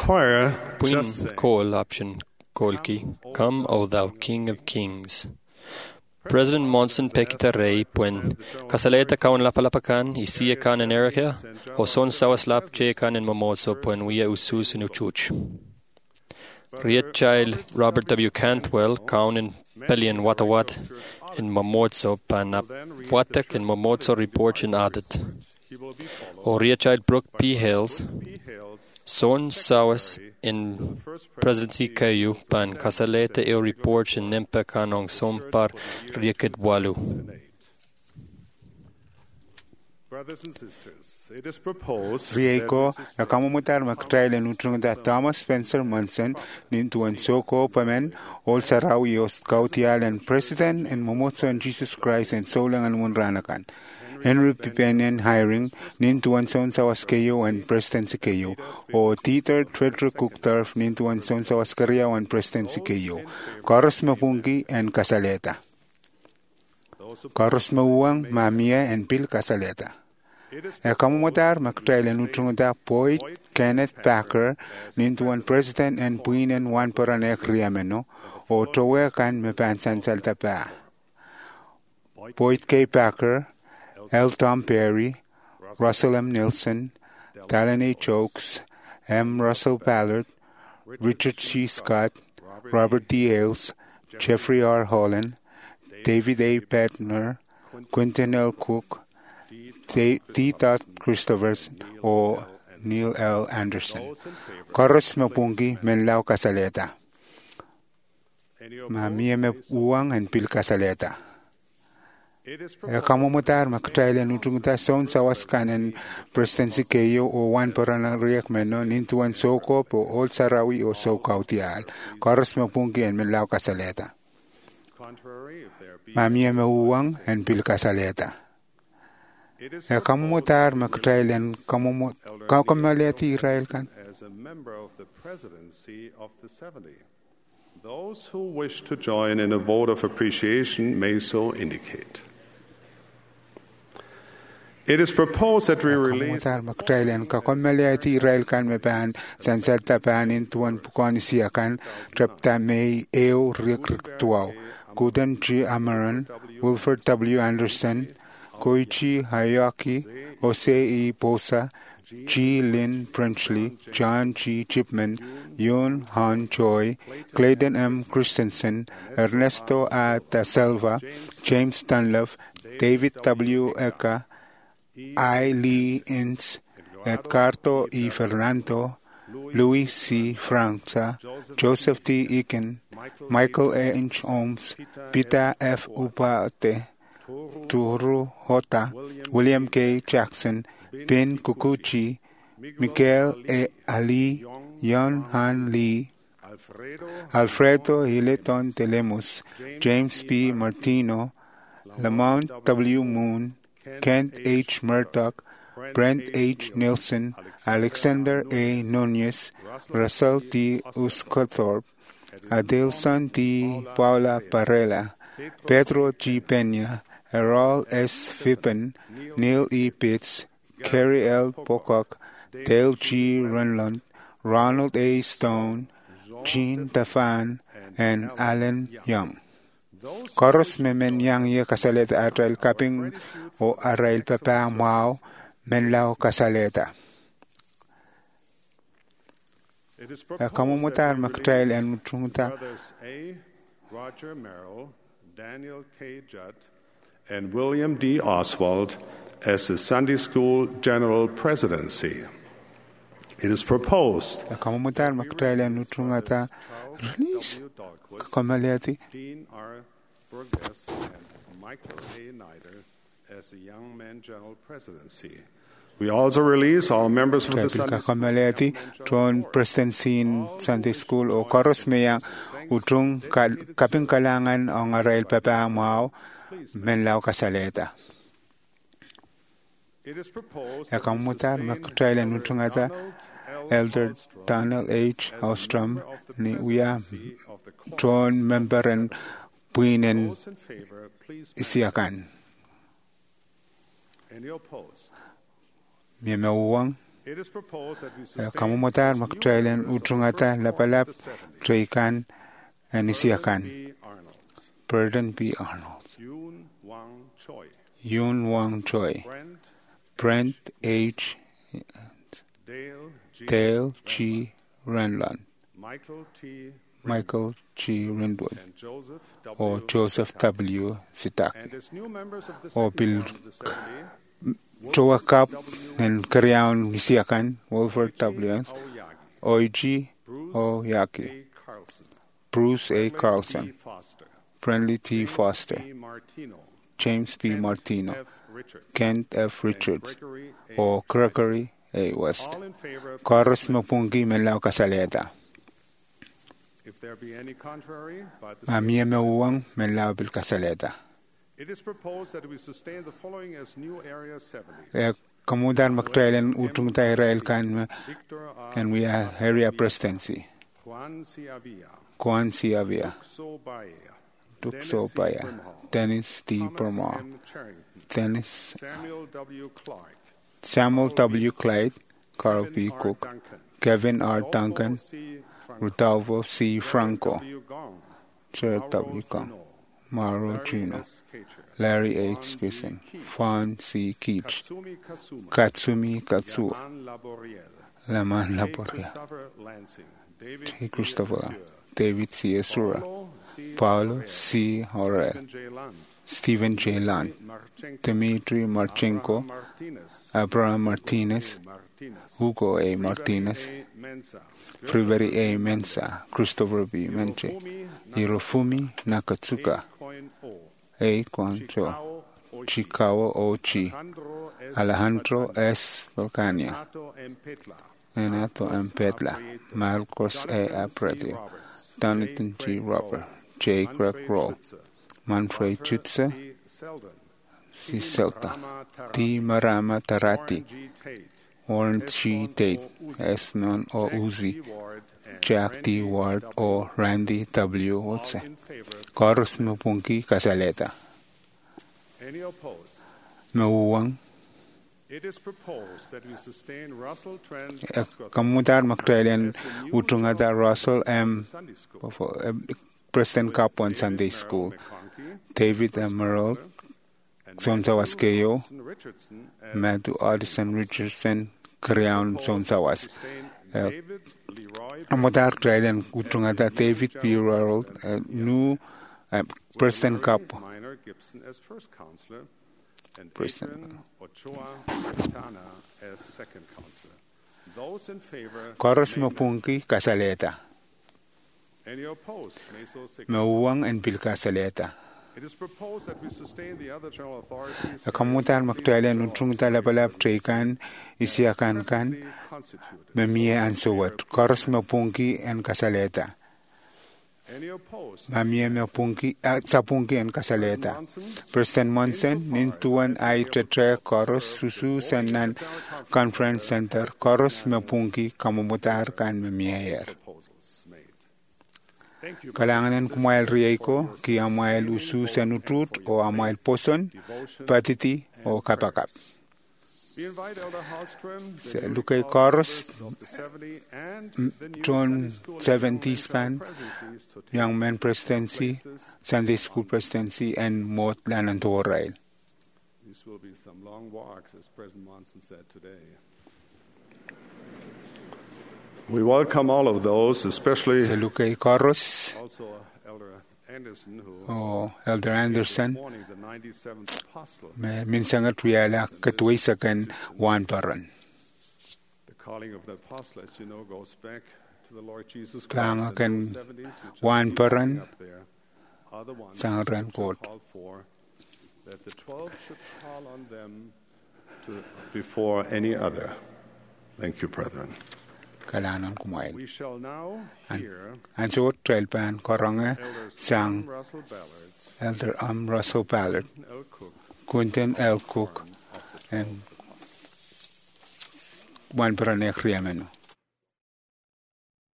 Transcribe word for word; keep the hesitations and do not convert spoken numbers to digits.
choir Buin just sang, call option Kolki, Come, O Thou King of Kings. President Monson Pekita Rey, Puen, Casaleta Kaun Lapalapakan, Isia Kan in Erica, O Son Sawaslap Jekan in Momoso, Puen Wia Usus in Uchuch. Riet Child Robert W. Cantwell, Kaun in Pelian Watawat, in Momotso, Panap Watak in Momotso Report in Adet. O Riet Child Brooke P. Hales, Son Sawas in Presidency Kayu, Pan Casaleta e Report in Nempa Kanong Sompar Rieket Walu. Brothers and sisters, it is proposed Rieko, a kamumutar maktrail and utrunga Thomas Spencer Munson, Nintuan Soko Pamen, Old Sarawi Oskautial and President and Momotso and Jesus Christ and Solang and Munranakan. Henry Pipenian hiring Nintuan Son Sawaskeyo and Presidency Keyo, or Teeter Frederick Cookturf Nintuan Son Sawaskaria and Presidency Keyo, Koros Mapungi and Casaleta. Koros Mauang, Mamia and Bill Casaleta. A kamumotar maktrail and utrunga Poit Kenneth Packer Nintuan President and Puin and Wan Paranek Riameno, or Towekan Mepansan Saltapa. Poit K. Packer, L. Tom Perry, Russell M. Nilsson, Talon A. Chokes, M. Russell Ballard, Richard C. Scott, Robert D. Hales, Jeffrey R. Holland, David A. Petner, Quentin L. Cook, T. Christophers, or Neil L. Anderson. Koros Mapungi, Menlao Casaleta. Mamia Me Uang and Pil Casaleta. A kamumotar maktrail and utrunga Son Sawaskan and Presidency Keyo o Wan Parana Riekmeno Nintuan Soko po Old Sarawi o Sokautial, Koros Mapungi and Menlao Casaleta. Mamia Meuang and Pil Casaleta. A kamumotar maktrail and kamumaleti Israel kan. as a member of the presidency of the seventy. Those who wish to join in a vote of appreciation may so indicate. It is proposed that we release Kamumotar maktrail and kamumaleti Israel kan mepan sansalta panin tuan pukonisia kan trapta may eo rikriktuao. Guden G. Amaran, Wilford W. Anderson, Koichi Hayaki, Jose E. Bosa, G. Lynn Frenchley, John G. Chipman, Yoon Han Choi, Clayton M. Christensen, Ernesto A. Da Silva, James Dunlop, David W. Eka, I. Lee Ince, Edgardo E. Fernando, Louis C. Franca, Joseph T. Eakin, Michael A. H. Holmes, Peter F. Upate, Turu Hota, William K. Jackson, Ben Kukuchi, Miguel A. Ali, Yon Han Lee, Alfredo Hileton Telemus, James P. Martino, Lamont W. Moon, Kent H. Murdoch, Brent H. Nilsson, Alexander A. Nunez, Russell T. Uscothorpe, Adilson T. Paula Parella, Pedro G. Peña, Errol S. Fippen, Neil E. Pitts, Kerry L. Pocock, Dale G. Renlund, Ronald A. Stone, Jean Dafan, and Alan Young. Koros memen yang ye Casaleta atrail kaping o arail papang mao menlao Casaleta. Kamumotar maktrail and utrunga Brothers A. Roger Merrill, Daniel K. Judd, and William D. Oswald as the Sunday School General Presidency. It is proposed kamumotar maktrail and utrunga ta release kamaleti Dean R. Burgess and Michael A. Nider as the Young Men General Presidency. We also release all members of the Sunday School kamaleti tron presidency in Sunday School o koros meya utrung kaping kalangan ang arail papang mao menlao Casaleta. It is proposed A kamumotar maktrail and utrunga ta Elder Donald H. Ostrom ni uya tron member and puinen those in favor, please. isiakan. Any opposed? Miemeuang It is proposed that we sustain Kamumotar such new magtrailen members of the utrungata first lapalap quorum of the seventies. traikan anisiakan. B. Arnold, Burden B. Arnold. Yoon Wang Choi, Yoon Wang Choi. Brent Brent H. Dale G. Dale G. Renlund. Michael T. Michael G. Rindwood. and Joseph W. Or Joseph W. Sitaki. And as new members of the Or second Bill quorum of the seventy, Choa Cup and Karyaon Nisiakan, Wolford W. Oyagi, Oiji Bruce Oyaki. A. Carlson, Bruce A. Friendly T. Carlson. Foster, Friendly T. James Foster. B. Martino, James B. Kent Martino. F. Richards, Kent F. and Richards. Gregory A. Or Gregory A. West. All in favor of Chorus Mapungi Melau Kasaleta. If there be any contrary, by the Mamia same Meuang Melau Bil Kasaleta. it is proposed that we sustain the following as new area seventies. Kamudar Maktrailen Utung Israel kan Victor R. and we are area presidency. Juan Ciavia, Kwan Siavia. So Baye, Dukso Baya. Dennis D. Thomas Permar. M. Charrington, Dennis Samuel W. Clark, Samuel W. Clyde. Carl Kevin B. R. Cook. Duncan, Kevin R. Rodolfo Duncan. C. Franco, Rudolfo C. Franco. W. Gong, Chair Mauro W. Kong. Juno, Mauro Larry Juno. S. Kacher, Larry Juan H. G. Gibson. Keach, Fawn C. Keach. Katsumi Kasuma, Katsumi Katsu. Yaman Laboriel, Laman J. Laboria. Christopher Lansing, David J. E. Christopher. Assure, David C. Asura. Paulo C. Paulo Horel, C. Horel. Stephen J. Lund, Stephen J. Lan. Marchenko, Dmitry Marchenko. Abraham Martinez, Abraham Martinez. Martinez, Hugo A. Freeberry Martinez. A. Mensa, Frivery A. Mensa. Christopher B. Menche. Hirofumi Hirofumi Nakatsuka. Coin O, A. Kwancho. Chikao Ochi, Chikawa Ochi. Alejandro S. Alejandro Bacani, S. Balcania. Renato M. Petla, Renato M. Petla. Marcos A. Apreti. Jonathan G. Robert. J. Greg Rowe. Manfred Schütze. C. Selden, C. Selta. Marama T. Marama Tarati. Warren G. Tate, Warren G. Tate. Esmond O. Uzi. G. Ward, and Jack D. Randy Ward W. o Randy W. All Wotse. in favor. Chorus Mapunki Kasaleta. Any opposed? Mauwang. It is proposed that we sustain Russell Trent Kamutar Maktrailen Utungata Russell M. Sunday School, Preston Kapwan Sunday School. David Emerald. Sonsawas Keyo. Richardson, as Matthew Addison Richardson. Kriyaun Sonsawas. sustain David Leroy Kamutar Trailen Utungata David P. Rural. New Preston Cup. Minor Gibson as first counselor, and Preston. Adrian Ochoa Quintana as second counselor. Those in favor. Chorus name Mapunki Kasaleta. Any opposed? May so signify. Mauwang and Bill Kasaleta. It is proposed that we sustain the other general authorities. Kamutar Maktrailen Utungata Lapalap Traikan Isiakan kan. Constituted. Mamia and Sowat. Chorus Mapunki and Kasaleta. Any opposed? Mamia Mapunki Sapunki and Kasaleta. Preston Monson, Nintuan I Tetra Chorus Susu Sanan Conference Center. Chorus Mapunki Kamumutar kan Mamia. Proposals made. Thank you. Kalanganan kumail rieko, ki amail usu sanutut o amail poson, patiti o kapakap. We invite Elder Hallström, Sa the Lukay newly Chorus, called members of the seventy and the new John Sunday School and seventies General pan, presidencies to take Young Men Presidency, places. Sunday School Presidency, and Mot Lanantorail. These will be some long walks, as President Monson said today. We welcome all of those, especially Sa Lukay Chorus, also Elder Anderson, who o Elder Anderson, morning the ninety-seventh apostle. may minsangat wiyala katwisakan wan paran. The calling of the apostle, as you know, goes back to the Lord Jesus Kanga Christ. kan And those seventies who just wan keep paran, up there are the ones sangat who ran kot. called for that the twelve should call on them to before any other. Thank you, brethren. Kalanan kumail. We shall now hear An suot trail pan koranga Elder sang Sam Russell Ballard, Elder Am Russell Ballard, L. Cook, Quinton L. Cook, and one paranek Riameno.